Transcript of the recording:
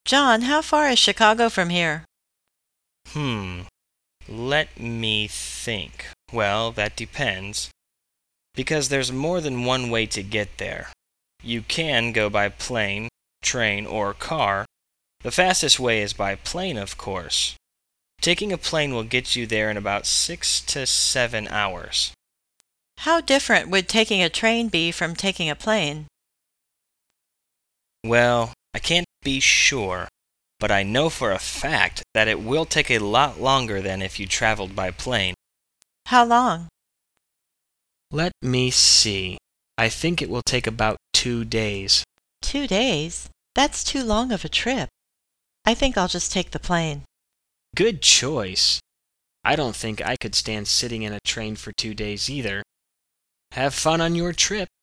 John, how far is Chicago from here? Hmm, let me think. Well, that depends, because there's more than one way to get there. You can go by plane, train, or car. The fastest way is by plane, of course. Taking a plane will get you there in about 6 to 7 hours. How different would taking a train be from taking a plane? Well, I can't be sure, but I know for a fact that it will take a lot longer than if you traveled by plane. How long? Let me see. I think it will take about 2 days. 2 days? That's too long of a trip. I think I'll just take the plane. Good choice. I don't think I could stand sitting in a train for 2 days either. Have fun on your trip.